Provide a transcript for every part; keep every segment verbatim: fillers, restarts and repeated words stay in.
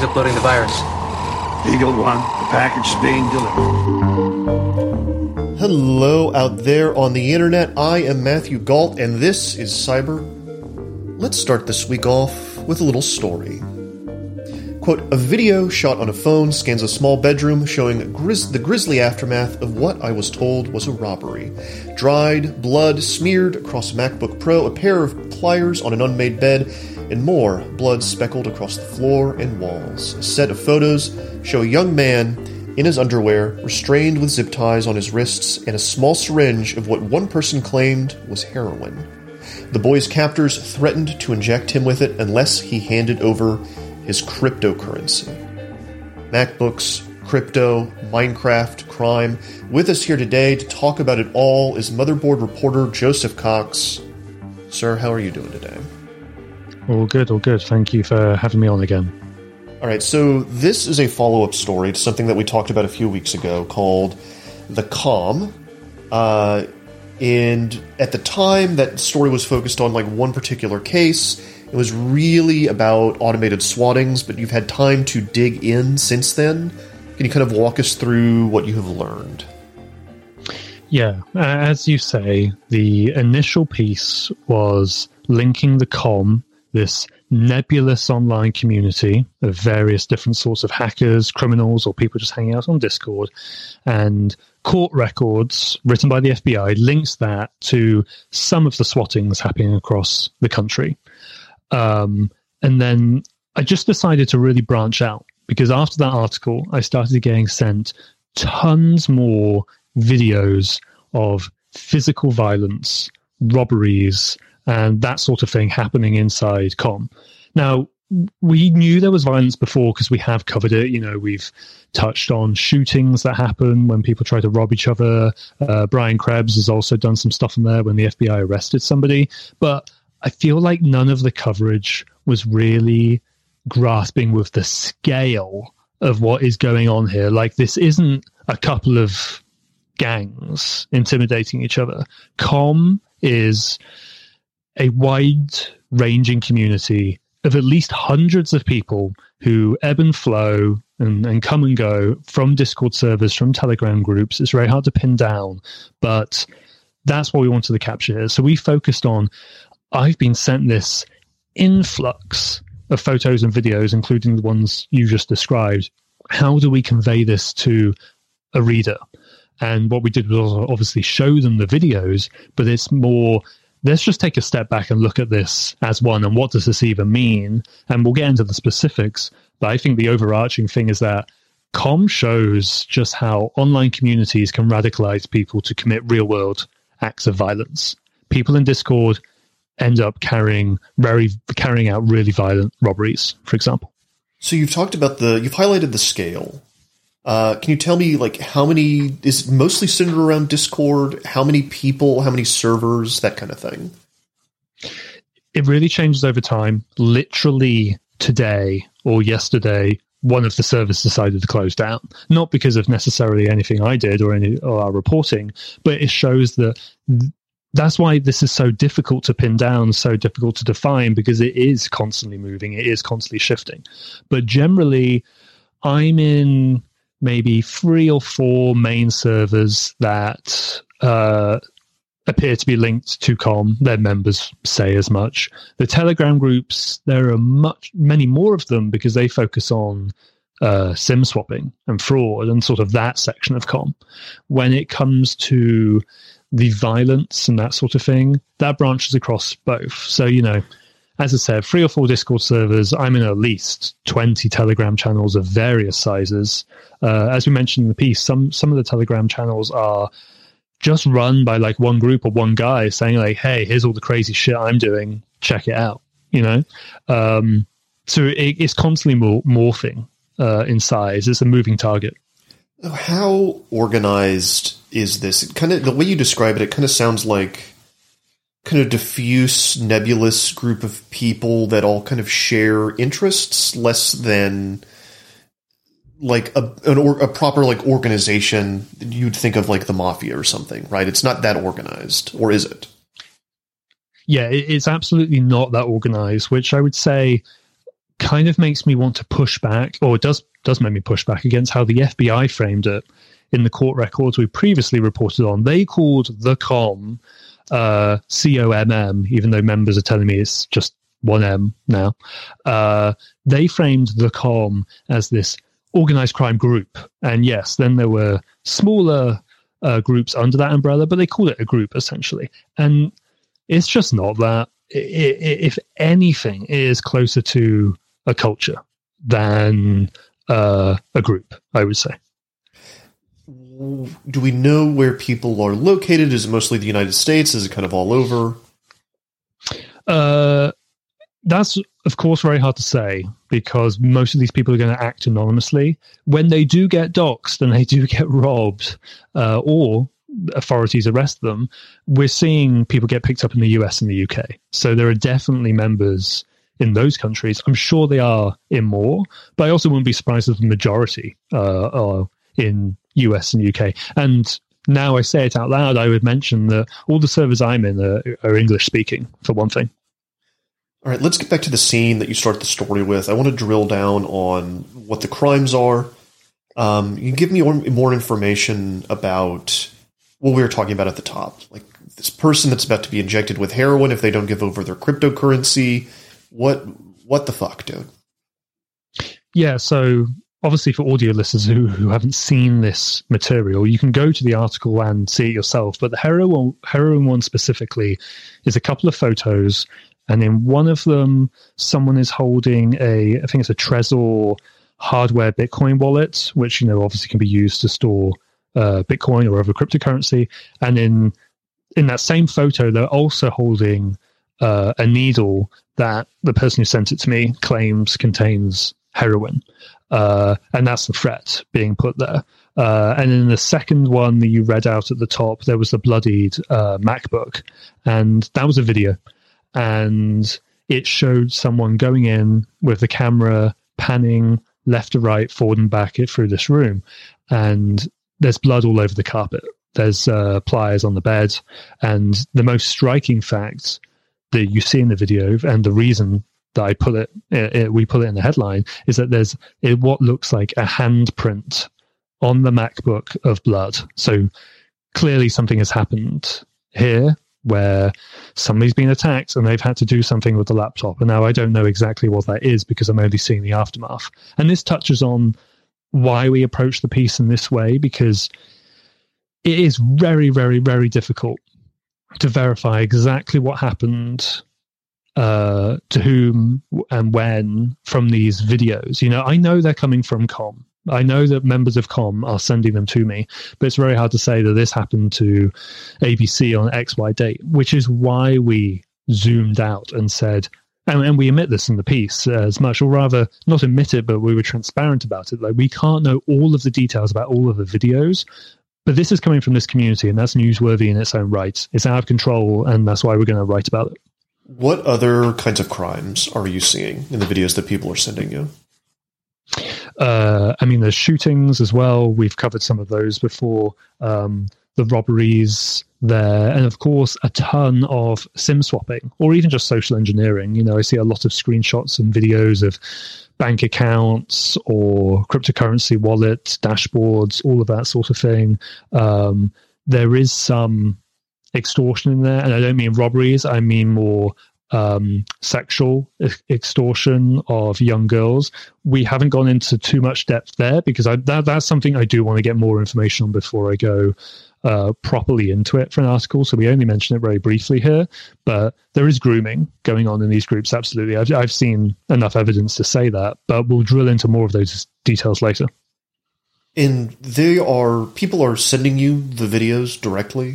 He's uploading the virus. Eagle One, the package is being delivered. Hello out there on the internet. I am Matthew Galt, and this is Cyber. Let's start this week off with a little story. Quote, a video shot on a phone scans a small bedroom showing grizz- the grisly aftermath of what I was told was a robbery. Dried blood smeared across a MacBook Pro, a pair of pliers on an unmade bed, and more blood speckled across the floor and walls. A set of photos show a young man in his underwear, restrained with zip ties on his wrists, and a small syringe of what one person claimed was heroin. The boy's captors threatened to inject him with it unless he handed over his cryptocurrency. MacBooks, crypto, Minecraft, crime. With us here today to talk about it all is Motherboard reporter Joseph Cox. Sir, how are you doing today? All good, all good. Thank you for having me on again. All right, so this is a follow-up story to something that we talked about a few weeks ago called The Calm. Uh, and at the time, that story was focused on like one particular case. It was really about automated swattings, but you've had time to dig in since then. Can you kind of walk us through what you have learned? Yeah, as you say, the initial piece was linking the COM, this nebulous online community of various different sorts of hackers, criminals, or people just hanging out on Discord, and court records written by the F B I links that to some of the swattings happening across the country. Um, and then I just decided to really branch out, because after that article, I started getting sent tons more videos of physical violence, robberies, and that sort of thing happening inside COM. Now, we knew there was violence before because we have covered it. You know, we've touched on shootings that happen when people try to rob each other. Uh, Brian Krebs has also done some stuff in there when the F B I arrested somebody. But I feel like none of the coverage was really grasping with the scale of what is going on here. Like, this isn't a couple of gangs intimidating each other. COM is a wide-ranging community of at least hundreds of people who ebb and flow and, and come and go from Discord servers, from Telegram groups. It's very hard to pin down, but that's what we wanted to capture here. So we focused on, I've been sent this influx of photos and videos, including the ones you just described. How do we convey this to a reader? And what we did was obviously show them the videos, but it's more, let's just take a step back and look at this as one, and what does this even mean? And we'll get into the specifics, but I think the overarching thing is that COM shows just how online communities can radicalize people to commit real-world acts of violence. People in Discord end up carrying very carrying out really violent robberies, for example. So you've talked about the, you've highlighted the scale. Uh, can you tell me, like, how many, is it mostly centered around Discord? How many people, how many servers, that kind of thing? It really changes over time. Literally today or yesterday, one of the servers decided to close down. Not because of necessarily anything I did or any or our reporting, but it shows that th- that's why this is so difficult to pin down, so difficult to define, because it is constantly moving, it is constantly shifting. But generally, I'm in maybe three or four main servers that uh, appear to be linked to COM. Their members say as much. The Telegram groups, there are much, many more of them because they focus on uh, SIM swapping and fraud and sort of that section of COM. When it comes to the violence and that sort of thing, that branches across both. So, you know, as I said, three or four Discord servers. I'm in at least twenty Telegram channels of various sizes. Uh, as we mentioned in the piece, some some of the Telegram channels are just run by like one group or one guy saying like, hey, here's all the crazy shit I'm doing. Check it out, you know? Um, so it, it's constantly mor- morphing uh, in size. It's a moving target. How organized is this? It kind of, the way you describe it, it kind of sounds like kind of diffuse, nebulous group of people that all kind of share interests, less than like a an or, a proper like organization you'd think of like the mafia or something, right? It's not that organized, or is it? Yeah, it, it's absolutely not that organized, which I would say kind of makes me want to push back, or it does does make me push back against how the F B I framed it in the court records we previously reported on. They called the COM uh, C O M M, even though members are telling me it's just one M now. Uh, they framed the COM as this organized crime group. And yes, then there were smaller uh, groups under that umbrella, but they called it a group essentially. And it's just not that. I- I- if anything, it is closer to a culture than uh, a group, I would say. Do we know where people are located? Is it mostly the United States? Is it kind of all over? Uh, that's, of course, very hard to say because most of these people are going to act anonymously. When they do get doxxed and they do get robbed, uh, or authorities arrest them, we're seeing people get picked up in the U S and the U K. So there are definitely members in those countries. I'm sure they are in more, but I also wouldn't be surprised if the majority uh, are in U S and U K. And now I say it out loud, I would mention that all the servers I'm in are, are English speaking, for one thing. All right, let's get back to the scene that you start the story with. I want to drill down on what the crimes are. Um, you can give me more, more information about what we were talking about at the top, like this person that's about to be injected with heroin if they don't give over their cryptocurrency. What what the fuck, dude? Yeah, so obviously for audio listeners who, who haven't seen this material, you can go to the article and see it yourself. But the heroin, heroin one specifically is a couple of photos, and in one of them, someone is holding a, I think it's a Trezor hardware Bitcoin wallet, which, you know, obviously can be used to store uh, Bitcoin or other cryptocurrency. And in in that same photo, they're also holding uh, a needle that the person who sent it to me claims contains heroin. Uh, and that's the threat being put there. Uh, and in the second one that you read out at the top, there was the bloodied uh, MacBook. And that was a video. And it showed someone going in with the camera, panning left to right, forward and back it through this room. And there's blood all over the carpet. There's uh, pliers on the bed. And the most striking fact that you see in the video, and the reason that I put it, it, it, we put it in the headline, is that there's it, what looks like a handprint on the MacBook of blood. So clearly something has happened here where somebody's been attacked and they've had to do something with the laptop. And now I don't know exactly what that is because I'm only seeing the aftermath. And this touches on why we approach the piece in this way, because it is very, very, very difficult to verify exactly what happened, uh, to whom and when from these videos. You know, I know they're coming from COM. I know that members of COM are sending them to me, but it's very hard to say that this happened to A B C on X Y date, which is why we zoomed out and said, and, and we admit this in the piece uh, as much, or rather not admit it, but we were transparent about it. Like, we can't know all of the details about all of the videos, but this is coming from this community, and that's newsworthy in its own right. It's out of control, and that's why we're going to write about it. What other kinds of crimes are you seeing in the videos that people are sending you? Uh, I mean, there's shootings as well. We've covered some of those before. Um, the robberies there. And of course, a ton of SIM swapping or even just social engineering. You know, I see a lot of screenshots and videos of bank accounts or cryptocurrency wallets, dashboards, all of that sort of thing. Um, there is some extortion in there. And I don't mean robberies. I mean more Um, sexual extortion of young girls. We haven't gone into too much depth there because I, that, that's something I do want to get more information on before I go uh, properly into it for an article. So we only mention it very briefly here, but there is grooming going on in these groups. Absolutely. I've, I've seen enough evidence to say that, but we'll drill into more of those details later. And they are, people are sending you the videos directly?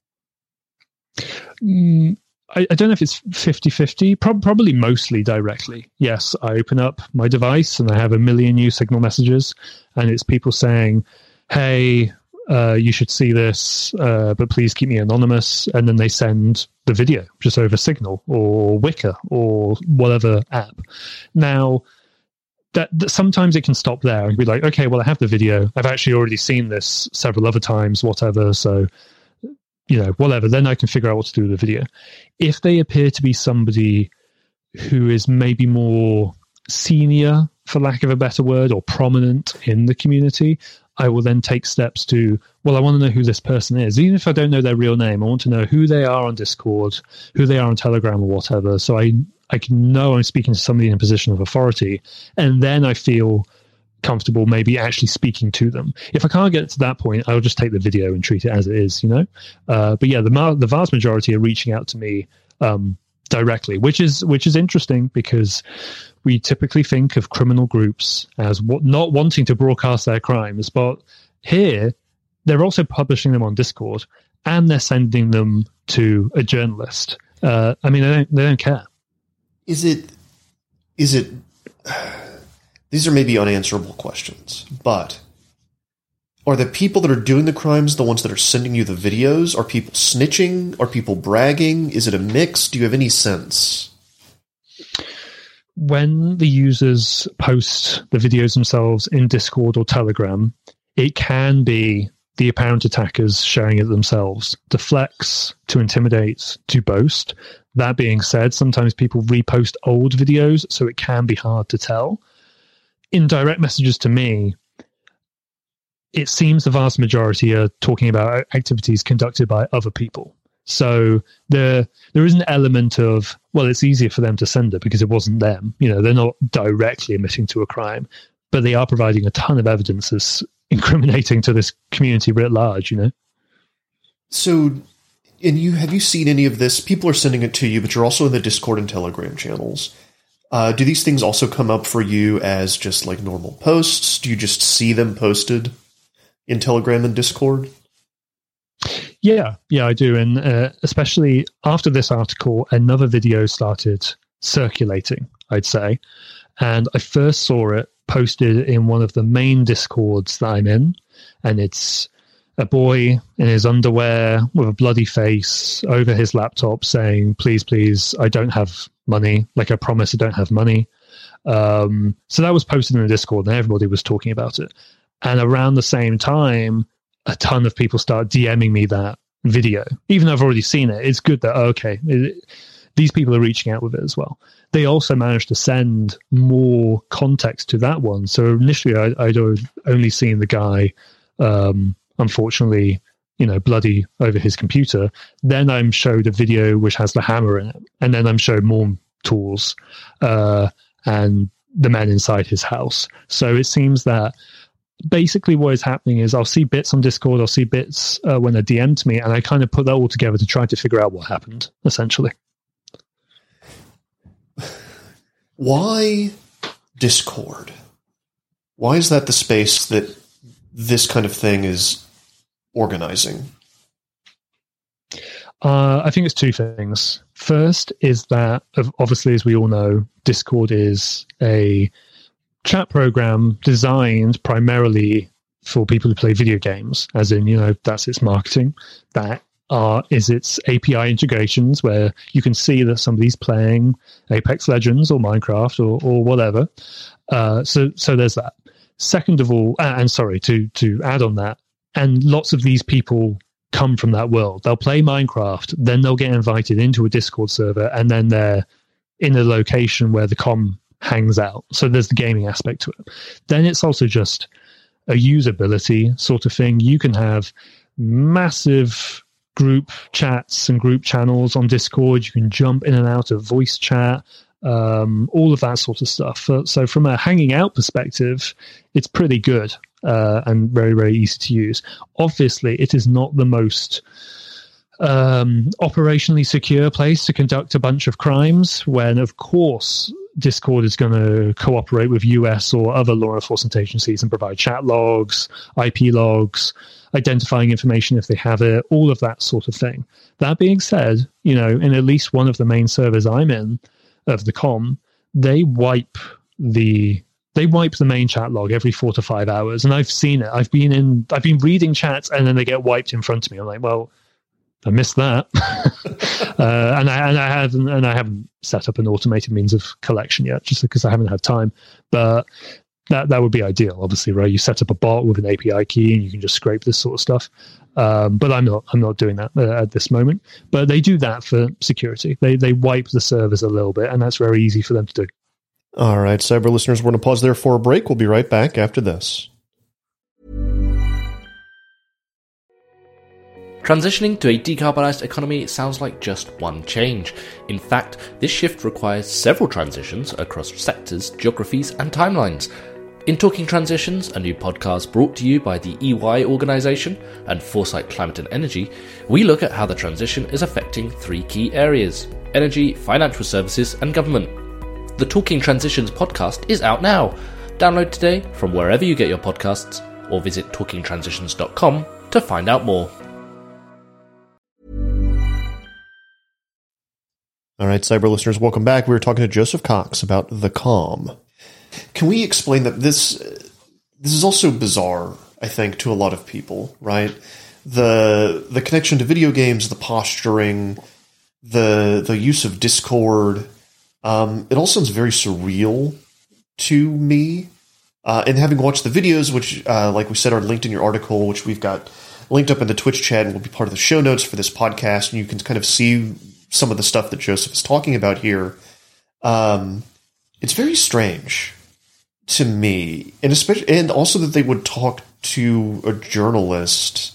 Mm, I, I don't know if it's fifty-fifty, Pro- probably mostly directly. Yes, I open up my device and I have a million new Signal messages, and it's people saying, hey, uh, you should see this, uh, but please keep me anonymous. And then they send the video just over Signal or Wickr or whatever app. Now, that, that sometimes it can stop there and be like, okay, well, I have the video. I've actually already seen this several other times, whatever, so you know, whatever, then I can figure out what to do with the video. If they appear to be somebody who is maybe more senior, for lack of a better word, or prominent in the community, I will then take steps to, well, I want to know who this person is. Even if I don't know their real name, I want to know who they are on Discord, who they are on Telegram or whatever. So I, I can know I'm speaking to somebody in a position of authority. And then I feel comfortable maybe actually speaking to them. If I can't get to that point, I'll just take the video and treat it as it is, you know? Uh, but yeah, the, ma- the vast majority are reaching out to me um, directly, which is which is interesting because we typically think of criminal groups as what, not wanting to broadcast their crimes, but here they're also publishing them on Discord and they're sending them to a journalist. Uh, I mean, they don't they don't care. Is it? Is it? These are maybe unanswerable questions, but are the people that are doing the crimes the ones that are sending you the videos? Are people snitching? Are people bragging? Is it a mix? Do you have any sense? When the users post the videos themselves in Discord or Telegram, it can be the apparent attackers sharing it themselves to flex, to intimidate, to boast. That being said, sometimes people repost old videos, so it can be hard to tell. In direct messages to me, it seems the vast majority are talking about activities conducted by other people. So there, there is an element of, well, it's easier for them to send it because it wasn't them. You know, they're not directly admitting to a crime, but they are providing a ton of evidence that's incriminating to this community writ large, you know? So, and you have you seen any of this? People are sending it to you, but you're also in the Discord and Telegram channels. Uh, do these things also come up for you as just like normal posts? Do you just see them posted in Telegram and Discord? Yeah, yeah, I do. And uh, especially after this article, another video started circulating, I'd say. And I first saw it posted in one of the main Discords that I'm in. And it's a boy in his underwear with a bloody face over his laptop saying, please, please, I don't have money. Like I promise I don't have money. Um, so that was posted in the Discord and everybody was talking about it. And around the same time, a ton of people start DMing me that video. Even though I've already seen it, it's good that, okay, it, these people are reaching out with it as well. They also managed to send more context to that one. So initially, I, I'd only seen the guy, um, unfortunately, you know, bloody over his computer. Then I'm showed a video which has the hammer in it. And then I'm showed more tools uh, and the man inside his house. So it seems that basically what is happening is I'll see bits on Discord, I'll see bits uh, when they're D M'd to me, and I kind of put that all together to try to figure out what happened, essentially. Why Discord? Why is that the space that this kind of thing is organizing? Uh, I think it's two things. First is that, obviously, as we all know, Discord is a chat program designed primarily for people who play video games, as in, you know, that's its marketing. That are is its A P I integrations where you can see that somebody's playing Apex Legends or Minecraft or, or whatever. Uh, so so there's that. Second of all, uh, and sorry, to to add on that, and lots of these people come from that world. They'll play Minecraft, then they'll get invited into a Discord server, and then they're in a location where the comm hangs out. So there's the gaming aspect to it. Then it's also just a usability sort of thing. You can have massive group chats and group channels on Discord. You can jump in and out of voice chat, um, all of that sort of stuff. So from a hanging out perspective, it's pretty good uh, and very, very easy to use. Obviously, it is not the most um, operationally secure place to conduct a bunch of crimes when, of course, Discord is going to cooperate with U S or other law enforcement agencies and provide chat logs, I P logs, identifying information if they have it, all of that sort of thing. That being said, you know, in at least one of the main servers I'm in of the comm, they wipe the they wipe the main chat log every four to five hours, and I've seen it. I've been in, I've been reading chats, and then they get wiped in front of me. I'm like, well, I missed that, uh, and I and I haven't and I haven't set up an automated means of collection yet, just because I haven't had time. But that that would be ideal, obviously, right? You set up a bot with an A P I key, and you can just scrape this sort of stuff. Um, but I'm not I'm not doing that uh, at this moment. But they do that for security. They they wipe the servers a little bit, and that's very easy for them to do. All right, cyber listeners, we're going to pause there for a break. We'll be right back after this. Transitioning to a decarbonised economy sounds like just one change. In fact, this shift requires several transitions across sectors, geographies, and timelines. In Talking Transitions, a new podcast brought to you by the E Y organisation and Foresight Climate and Energy, we look at how the transition is affecting three key areas: energy, financial services, and government. The Talking Transitions podcast is out now. Download today from wherever you get your podcasts, or visit talking transitions dot com to find out more. All right, cyber listeners, welcome back. We were talking to Joseph Cox about the Calm. Can we explain that this this is also bizarre, I think, to a lot of people, right? The the connection to video games, the posturing, the the use of Discord, um, it all sounds very surreal to me. Uh, and having watched the videos, which, uh, like we said, are linked in your article, which we've got linked up in the Twitch chat and will be part of the show notes for this podcast, and you can kind of see some of the stuff that Joseph is talking about here. Um, it's very strange to me, and especially, and also that they would talk to a journalist.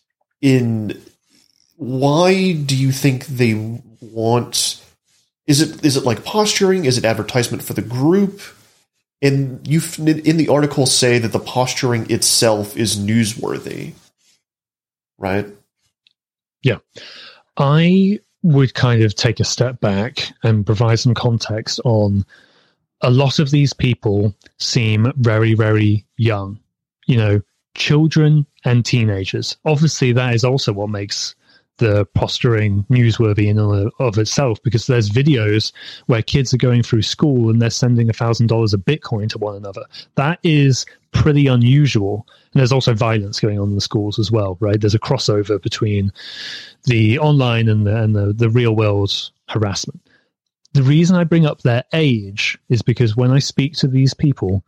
In why do you think they want? Is it is it like posturing? Is it advertisement for the group? And you in the article say that the posturing itself is newsworthy, right? Yeah, I would kind of take a step back and provide some context on a lot of these people seem very, very young, you know, children and teenagers. Obviously, that is also what makes the posturing newsworthy in and of itself, because there's videos where kids are going through school and they're sending a thousand dollars of Bitcoin to one another. That is pretty unusual. And there's also violence going on in the schools as well, right? There's a crossover between the online and the, and the, the real world harassment. The reason I bring up their age is because when I speak to these people,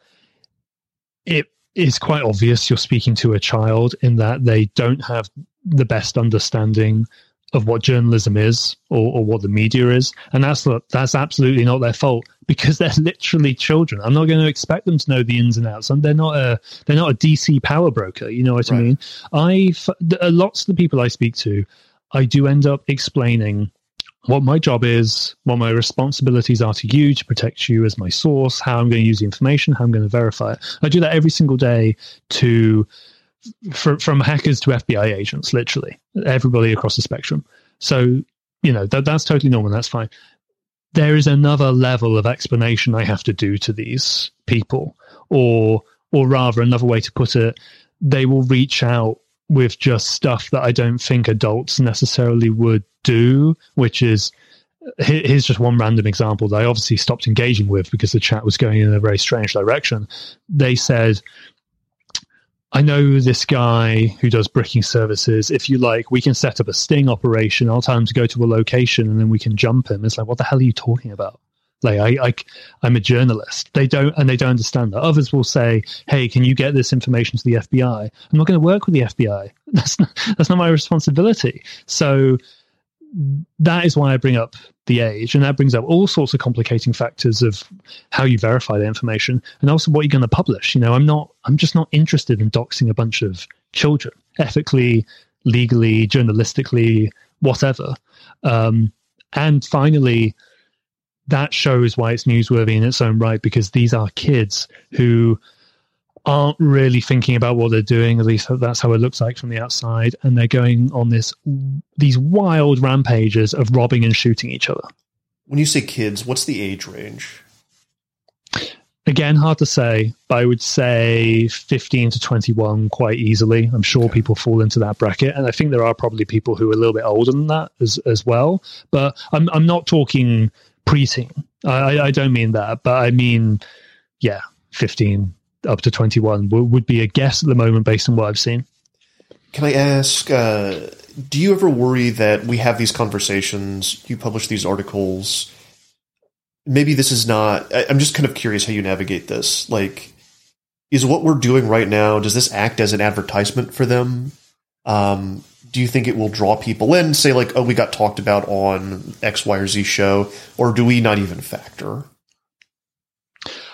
it is quite obvious you're speaking to a child in that they don't have the best understanding of what journalism is or, or what the media is. And that's that's absolutely not their fault, because they're literally children. I'm not going to expect them to know the ins and outs. And they're not a they're not a D C power broker. You know what right. I mean? I lots of the people I speak to, I do end up explaining what my job is, what my responsibilities are to you to protect you as my source, how I'm going to use the information, how I'm going to verify it. I do that every single day to for, from hackers to F B I agents, literally everybody across the spectrum. So, you know, that that's totally normal. That's fine. There is another level of explanation I have to do to these people, or, or rather another way to put it, they will reach out with just stuff that I don't think adults necessarily would do, which is, here's just one random example that I obviously stopped engaging with because the chat was going in a very strange direction. They said, I know this guy who does bricking services. If you like, we can set up a sting operation. I'll tell him to go to a location and then we can jump him. It's like, what the hell are you talking about? Like, I, I, I'm a journalist. They don't, and they don't understand that. Others will say, hey, can you get this information to the F B I? I'm not going to work with the F B I. That's not, that's not my responsibility. So that is why I bring up the age, and that brings up all sorts of complicating factors of how you verify the information and also what you're going to publish. You know, I'm not, I'm just not interested in doxing a bunch of children, ethically, legally, journalistically, whatever. Um, and finally, that shows why it's newsworthy in its own right, because these are kids who aren't really thinking about what they're doing. At least that's how it looks like from the outside. And they're going on this these wild rampages of robbing and shooting each other. When you say kids, what's the age range? Again, hard to say, but I would say fifteen to twenty-one quite easily. I'm sure okay. people fall into that bracket. And I think there are probably people who are a little bit older than that as, as well. But I'm I'm not talking preteen. I, I don't mean that, but I mean, yeah, fifteen up to twenty-one would be a guess at the moment based on what I've seen. Can I ask, uh, do you ever worry that we have these conversations, you publish these articles, maybe this is not, I, I'm just kind of curious how you navigate this. Like, is what we're doing right now, does this act as an advertisement for them? Um, do you think it will draw people in, say like, oh, we got talked about on X, Y, or Z show, or do we not even factor?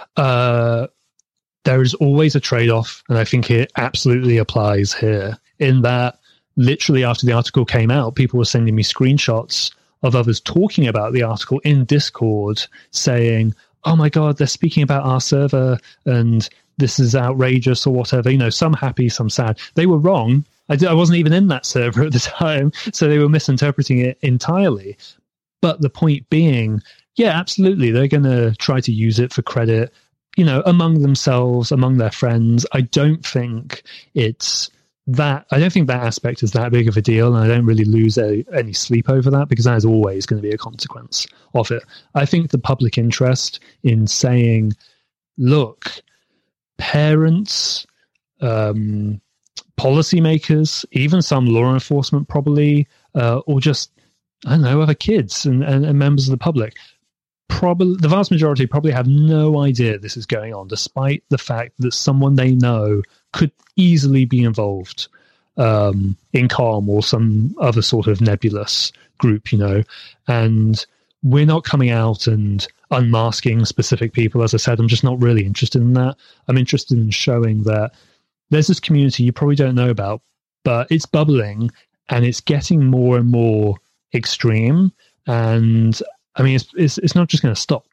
Uh, there is always a trade-off, and I think it absolutely applies here, in that literally after the article came out, people were sending me screenshots of others talking about the article in Discord, saying, oh my God, they're speaking about our server, and this is outrageous, or whatever. You know, some happy, some sad. They were wrong. I, did, I wasn't even in that server at the time, so they were misinterpreting it entirely. But the point being, yeah, absolutely, they're going to try to use it for credit, you know, among themselves, among their friends. I don't think it's that, I don't think that aspect is that big of a deal, and I don't really lose a, any sleep over that, because that is always going to be a consequence of it. I think the public interest in saying, look, parents, um, policymakers, even some law enforcement probably, uh, or just, I don't know, other kids and, and, and members of the public, probably the vast majority probably have no idea this is going on, despite the fact that someone they know could easily be involved um, in CALM or some other sort of nebulous group, you know. And we're not coming out and unmasking specific people. As I said, I'm just not really interested in that. I'm interested in showing that there's this community you probably don't know about, but it's bubbling and it's getting more and more extreme. And I mean, it's it's, it's not just going to stop.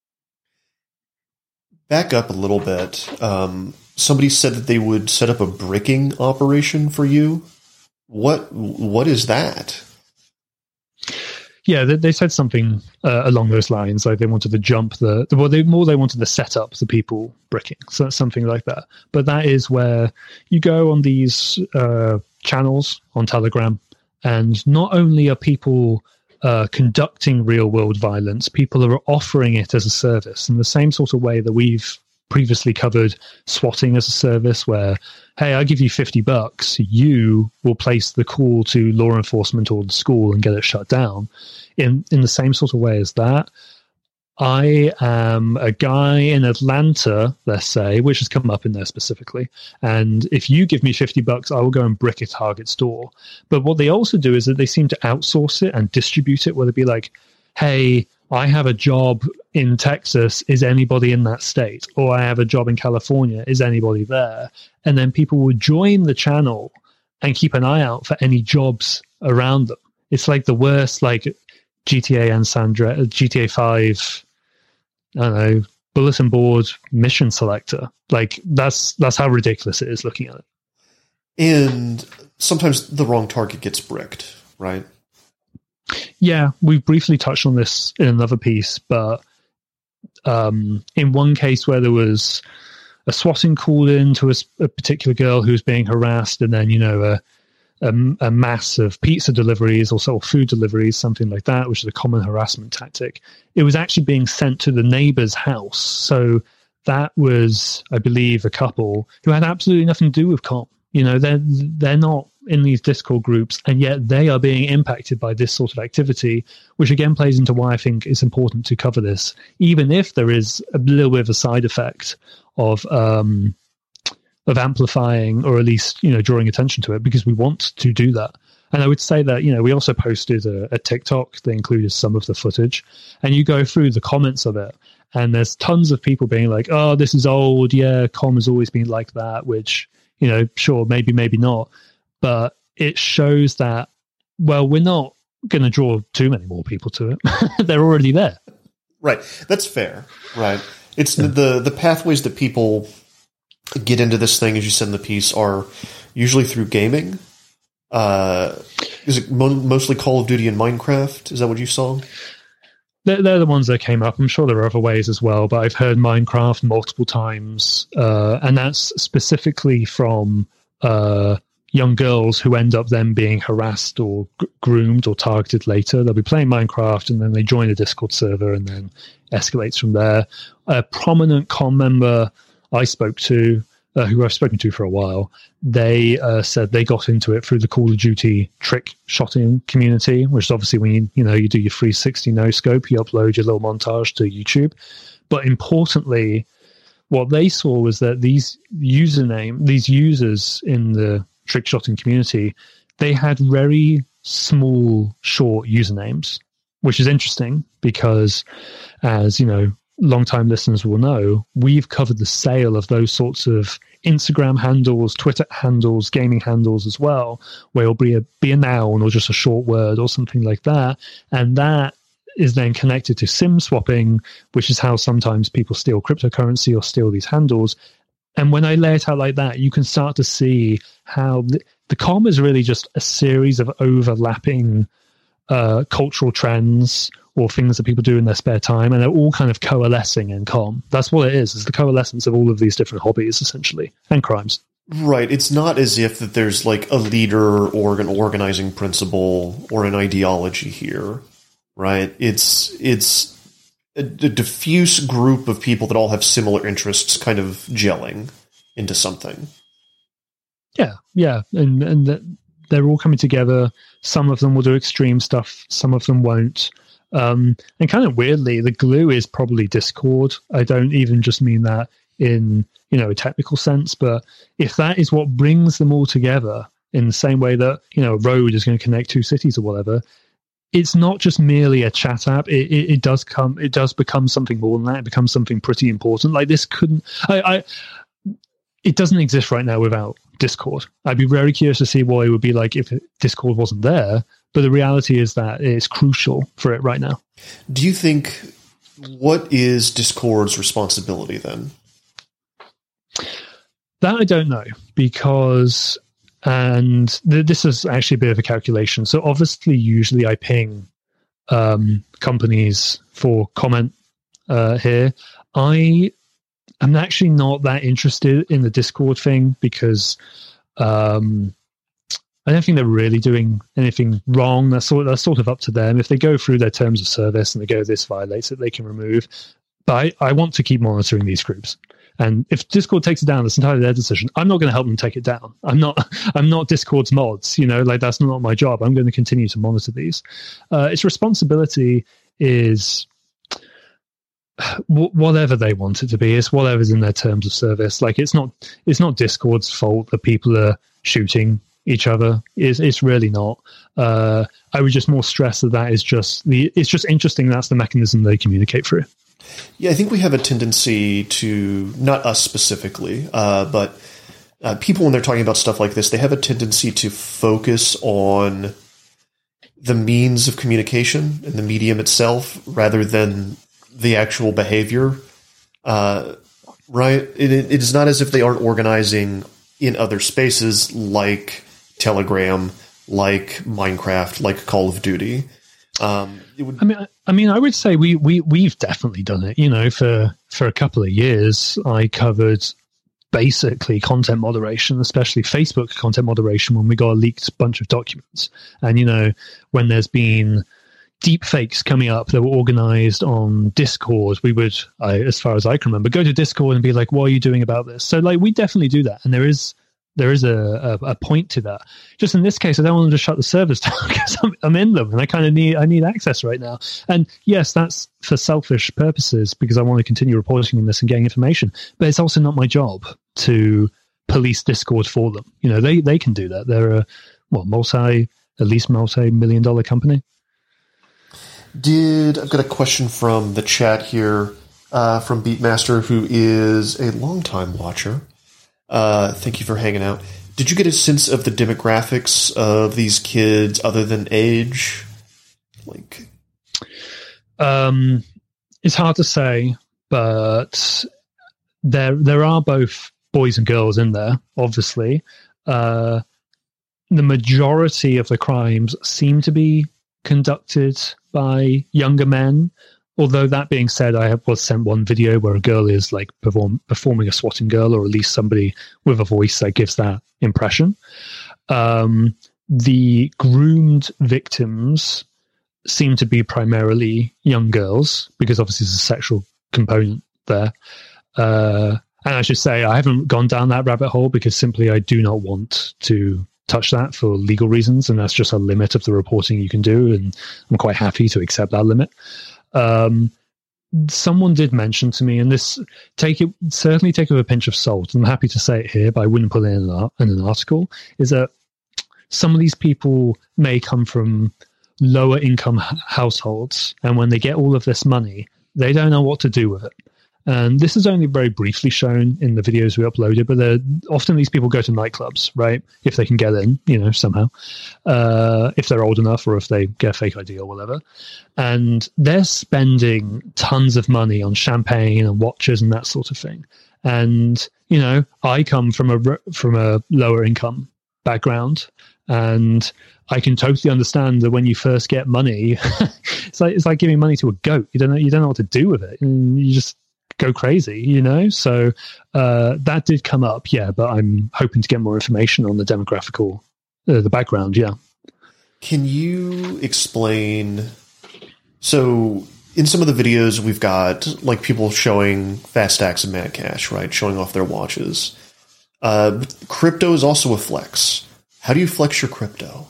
Back up a little bit. Um, somebody said that they would set up a bricking operation for you. What what is that? Yeah, they, they said something uh, along those lines. Like they wanted to jump the, the well, they more they wanted to set up the people bricking, so something like that. But that is where you go on these uh, channels on Telegram, and not only are people uh, conducting real world violence, people are offering it as a service in the same sort of way that we've previously covered swatting as a service, where, hey, I give you fifty bucks, you will place the call to law enforcement or the school and get it shut down. In in the same sort of way as that, I am a guy in Atlanta, let's say, which has come up in there specifically, and if you give me fifty bucks, I will go and brick a Target store. But what they also do is that they seem to outsource it and distribute it, where they'd be like, hey, I have a job in Texas, is anybody in that state? Or I have a job in California, is anybody there? And then people would join the channel and keep an eye out for any jobs around them. It's like the worst, like G T A and Sandra, G T A five, I don't know, bulletin board mission selector. Like that's that's how ridiculous it is looking at it. And sometimes the wrong target gets bricked, right? Yeah, we briefly touched on this in another piece, but um, in one case where there was a swatting called in to a, a particular girl who was being harassed, and then, you know, a, a, a mass of pizza deliveries or sort of food deliveries, something like that, which is a common harassment tactic. It was actually being sent to the neighbor's house. So that was, I believe, a couple who had absolutely nothing to do with CALM. You know, they're, they're not in these Discord groups, and yet they are being impacted by this sort of activity, which again plays into why I think it's important to cover this, even if there is a little bit of a side effect of um, of amplifying, or at least, you know, drawing attention to it, because we want to do that. And I would say that, you know, we also posted a, a TikTok that included some of the footage, and you go through the comments of it, and there's tons of people being like, oh, this is old, yeah, CALM has always been like that, which, you know, sure, maybe, maybe not. But it shows that, well, we're not going to draw too many more people to it. They're already there. Right. That's fair. Right. It's yeah. the, the pathways that people get into this thing, as you said in the piece, are usually through gaming. Uh, is it mo- mostly Call of Duty and Minecraft? Is that what you saw? They're, they're the ones that came up. I'm sure there are other ways as well, but I've heard Minecraft multiple times. Uh, and that's specifically from uh, young girls who end up then being harassed or g- groomed or targeted later. They'll be playing Minecraft and then they join a Discord server and then escalates from there. A prominent CALM member I spoke to, uh, who I've spoken to for a while, they uh, said they got into it through the Call of Duty trick shotting community, which is obviously when you, you know, you do your three sixty no scope, you upload your little montage to YouTube. But importantly, what they saw was that these username, these users in the trick shotting community, they had very small, short usernames, which is interesting because, as you know, long-time listeners will know, we've covered the sale of those sorts of Instagram handles, Twitter handles, gaming handles as well, where it'll be a, be a noun or just a short word or something like that. And that is then connected to SIM swapping, which is how sometimes people steal cryptocurrency or steal these handles. And when I lay it out like that, you can start to see how the, the com is really just a series of overlapping uh, cultural trends or things that people do in their spare time, and they're all kind of coalescing in com. That's what it is. It's the coalescence of all of these different hobbies, essentially, and crimes. Right. It's not as if that there's like a leader or an organizing principle or an ideology here, right? It's it's a, a diffuse group of people that all have similar interests kind of gelling into something. Yeah, yeah, and and the, they're all coming together. Some of them will do extreme stuff, some of them won't. Um, and kind of weirdly, the glue is probably Discord. I don't even just mean that in, you know, a technical sense, but if that is what brings them all together in the same way that, you know, a road is going to connect two cities or whatever, it's not just merely a chat app. It, it, it does come, it does become something more than that. It becomes something pretty important. Like this couldn't, I, I it doesn't exist right now without Discord. I'd be very curious to see what it would be like if Discord wasn't there. But the reality is that it's crucial for it right now. Do you think, what is Discord's responsibility then? That I don't know, because, and th- this is actually a bit of a calculation. So obviously, usually I ping um, companies for comment uh, here. I am actually not that interested in the Discord thing because um, I don't think they're really doing anything wrong. That's sort, that's sort of up to them. If they go through their terms of service and they go, this violates it, they can remove. But I, I want to keep monitoring these groups. And if Discord takes it down, that's entirely their decision. I'm not going to help them take it down. I'm not I'm not Discord's mods, you know, like that's not my job. I'm going to continue to monitor these. Uh, its responsibility is w- whatever they want it to be. It's whatever's in their terms of service. Like it's not it's not Discord's fault that people are shooting each other. It's, it's really not. Uh, I would just more stress that that is just the. It's just interesting. That's the mechanism they communicate through. Yeah, I think we have a tendency to, not us specifically, uh, but uh, people when they're talking about stuff like this, they have a tendency to focus on the means of communication and the medium itself rather than the actual behavior. Uh, right? It, it is not as if they aren't organizing in other spaces like Telegram, like Minecraft, like Call of Duty. Um, it would, I mean, I mean, I would say we we we've definitely done it. You know, for for a couple of years, I covered basically content moderation, especially Facebook content moderation, when we got a leaked bunch of documents. And you know, when there's been deep fakes coming up that were organized on Discord, we would, I, as far as I can remember, go to Discord and be like, "What are you doing about this?" So, like, we definitely do that, and there is. There is a, a, a point to that. Just in this case, I don't want them to shut the servers down because I'm, I'm in them and I kind of need I need access right now. And yes, that's for selfish purposes because I want to continue reporting on this and getting information. But it's also not my job to police Discord for them. You know, they they can do that. They're a what multi at least multi million dollar company. Did I've got a question from the chat here uh, from Beatmaster, who is a longtime watcher. Uh, thank you for hanging out. Did you get a sense of the demographics of these kids other than age? Like, um, it's hard to say, but there there are both boys and girls in there. Obviously, uh, the majority of the crimes seem to be conducted by younger men. Although that being said, I was sent one video where a girl is like perform, performing a swatting girl, or at least somebody with a voice that gives that impression. Um, the groomed victims seem to be primarily young girls because obviously there's a sexual component there. Uh, and I should say I haven't gone down that rabbit hole because simply I do not want to touch that for legal reasons, and that's just a limit of the reporting you can do, and I'm quite happy to accept that limit. Um, someone did mention to me, and this take it certainly take it with a pinch of salt. I'm happy to say it here, but I wouldn't put it in an, in an article. Is that some of these people may come from lower income h- households, and when they get all of this money, They don't know what to do with it. And this is only very briefly shown in the videos we uploaded, but often these people go to nightclubs, right? If they can get in, you know, somehow, uh, if they're old enough or if they get a fake I D or whatever. And they're spending tons of money on champagne and watches and that sort of thing. And, you know, I come from a, from a lower income background, and I can totally understand that when you first get money, it's like, it's like giving money to a goat. You don't know, you don't know what to do with it. And you just go crazy, you know? So uh, that did come up, yeah, but I'm hoping to get more information on the demographical, uh, the background, yeah. Can you explain, so in some of the videos we've got like people showing fast stacks of mad cash, right? Showing off their watches. Uh, crypto is also a flex. How do you flex your crypto?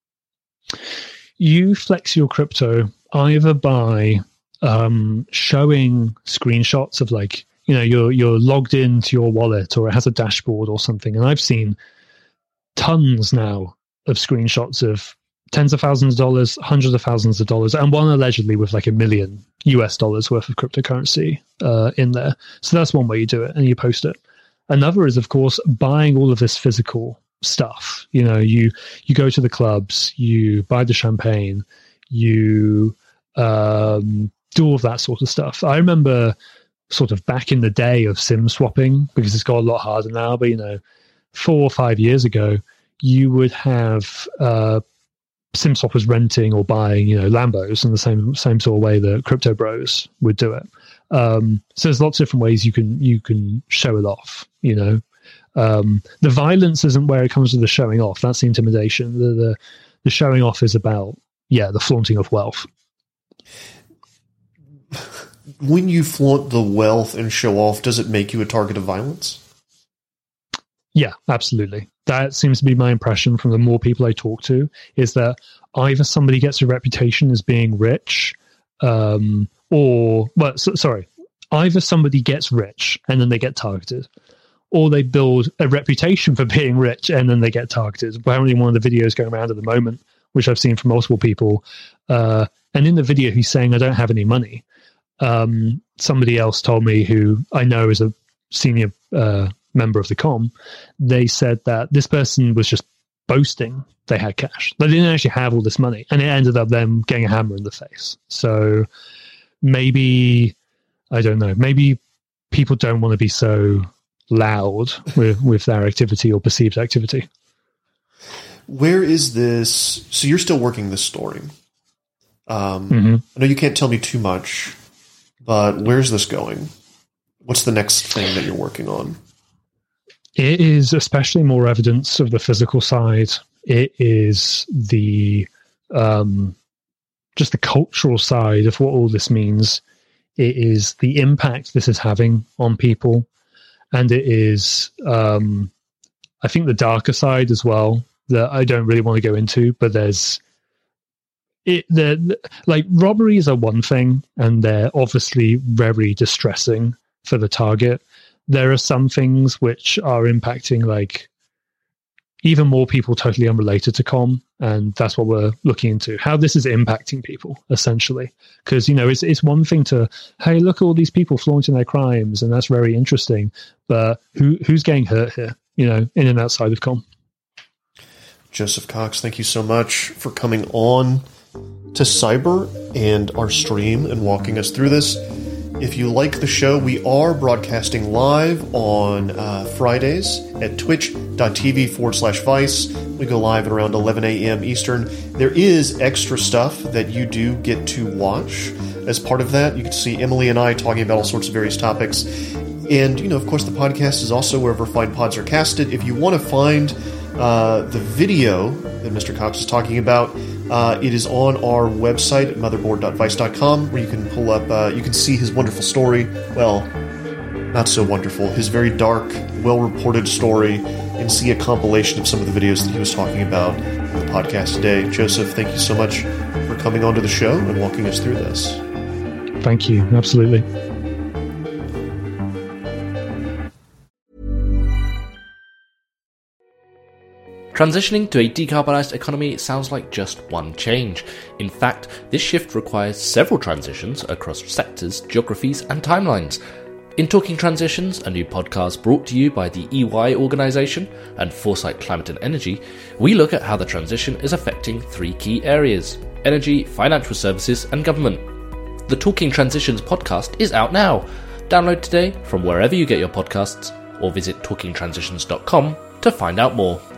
You flex your crypto either by um, showing screenshots of, like, you know, you're you're logged into your wallet or it has a dashboard or something. And I've seen tons now of screenshots of tens of thousands of dollars, hundreds of thousands of dollars, and one allegedly with like a million U S dollars worth of cryptocurrency uh, in there. So that's one way you do it, and you post it. Another is, of course, buying all of this physical stuff. You know, you you go to the clubs, you buy the champagne, you um, do all of that sort of stuff. I remember sort of back in the day of SIM swapping, because it's got a lot harder now, but, you know, four or five years ago, you would have uh, SIM swappers renting or buying, you know, Lambos in the same same sort of way that crypto bros would do it. Um, so there's lots of different ways you can you can show it off, you know. Um, the violence isn't where it comes to the showing off. That's the intimidation. The, the the showing off is about, yeah, the flaunting of wealth. When you flaunt the wealth and show off, does it make you a target of violence? Yeah, absolutely. That seems to be my impression from the more people I talk to, is that either somebody gets a reputation as being rich, um, or, well, so, sorry, either somebody gets rich and then they get targeted, or they build a reputation for being rich and then they get targeted. Apparently one of the videos going around at the moment, which I've seen from multiple people, uh, and in the video he's saying, I don't have any money. Um, somebody else told me, who I know is a senior uh, member of the com, they said that this person was just boasting they had cash. They didn't actually have all this money, and it ended up them getting a hammer in the face. So maybe, I don't know, maybe people don't want to be so loud with, with their activity or perceived activity. Where is this? So you're still working this story. Um, mm-hmm. I know you can't tell me too much, but where's this going? What's the next thing that you're working on? It is especially more evidence of the physical side. It is the um, just the cultural side of what all this means. It is the impact this is having on people. And it is, um, I think, the darker side as well, that I don't really want to go into, but there's, it, the like, robberies are one thing, and they're obviously very distressing for the target. There are some things which are impacting, like, even more people totally unrelated to com, and that's what we're looking into, how this is impacting people, essentially. Because, you know, it's it's one thing to, hey, look at all these people flaunting their crimes, and that's very interesting, but who who's getting hurt here, you know, in and outside of com? Joseph Cox, thank you so much for coming on to Cyber and our stream and walking us through this. If you like the show, we are broadcasting live on uh, Fridays at twitch.tv forward slash Vice. We go live at around eleven a.m. Eastern. There is extra stuff that you do get to watch. As part of that, you can see Emily and I talking about all sorts of various topics. And, you know, of course, the podcast is also wherever fine pods are casted. If you want to find uh, the video that Mister Cox is talking about, Uh, it is on our website at motherboard dot vice dot com, where you can pull up, uh, you can see his wonderful story. Well, not so wonderful. His very dark, well-reported story, and see a compilation of some of the videos that he was talking about on the podcast today. Joseph, thank you so much for coming onto the show and walking us through this. Thank you. Absolutely. Transitioning to a decarbonised economy sounds like just one change. In fact, this shift requires several transitions across sectors, geographies, and timelines. In Talking Transitions, a new podcast brought to you by the E Y organisation and Foresight Climate and Energy, we look at how the transition is affecting three key areas: energy, financial services, and government. The Talking Transitions podcast is out now. Download today from wherever you get your podcasts, or visit talking transitions dot com to find out more.